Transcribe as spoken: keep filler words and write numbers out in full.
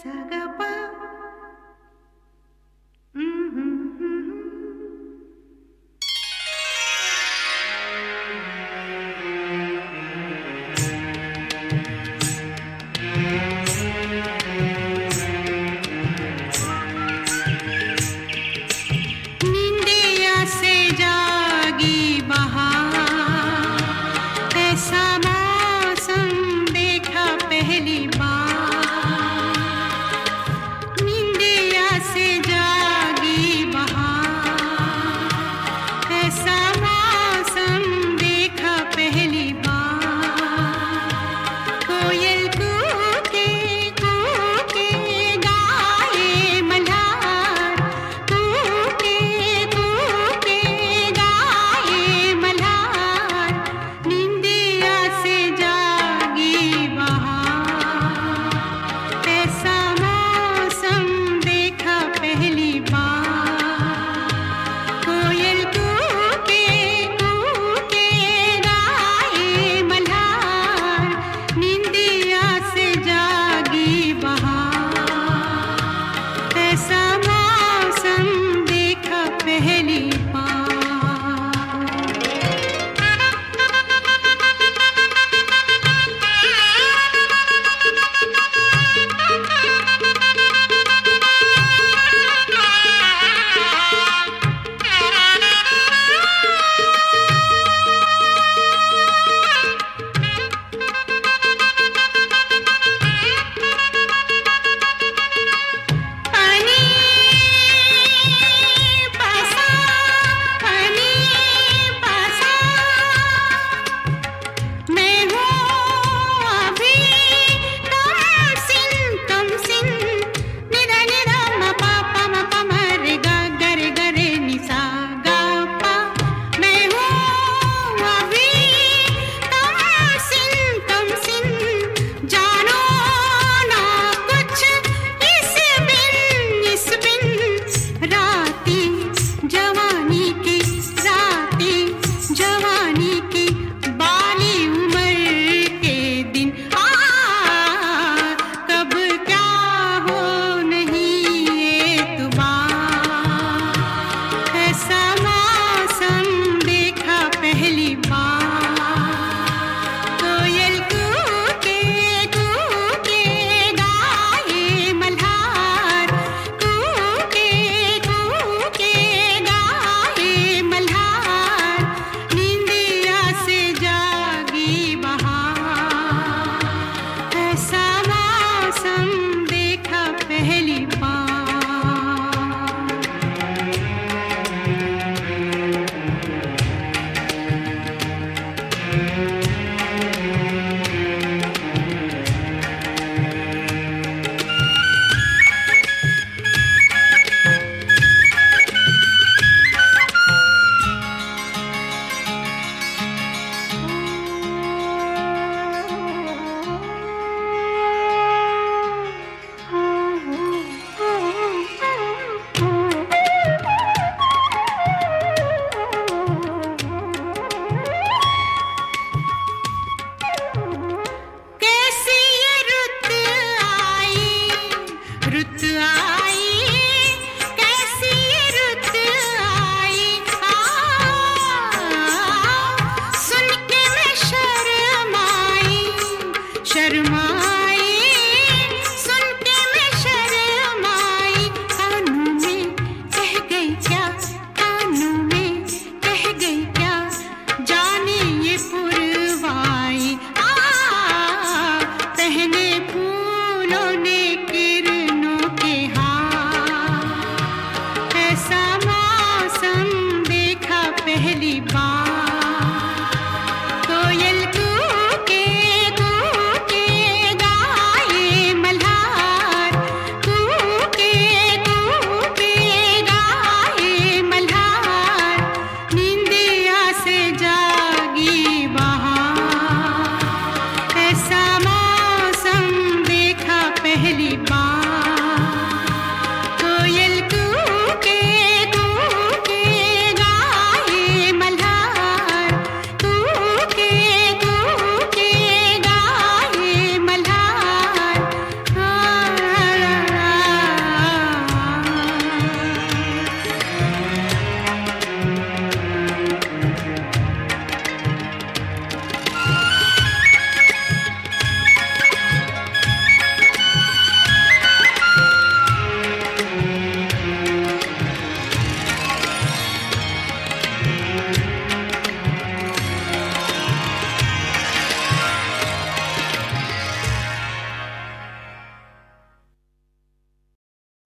Sagapa. Mm-hmm. निंदिया से जागी बहार, ऐसा मौसम देखा पहली बार। निंदिया से जागी बहार, ऐसा मौसम देखा पहली बार। कोयल कूके कूके गाए मल्हार, कूके कूके गाए मल्हार। निंदिया से जागी बहार, ऐसा मौसम देखा पहली बार। कोयल कूके कूके गाए मल्हार, निंदिया से जागी बहार, ऐसा मौसम देखा पहली बार। पानी पासा पानी पासा, मैं हूँ अभी कम सिन कम सिन। निरा निरा म पा पा म पा म रे गा गा रे गा रे नि सा गा पा। मैं हूँ अभी कम सिन कम सिन। जानो ना कुछ इस बिन इस बिन। राती जवानी की राती जवानी की बाली उम्र के दिन। आ कब क्या हो नहीं एतबार, ऐसा मौसम देखा पहली बार। कोयल कूके कूके गाए मल्हार, कूके कूके गाए मल्हार। निंदिया से जागी बहार, ऐसा मौसम देखा पहली बार। कैसी ये रुत आई रुत आई, कैसी ये रुत आई। आ सुन के मैं शर्माई शर्मा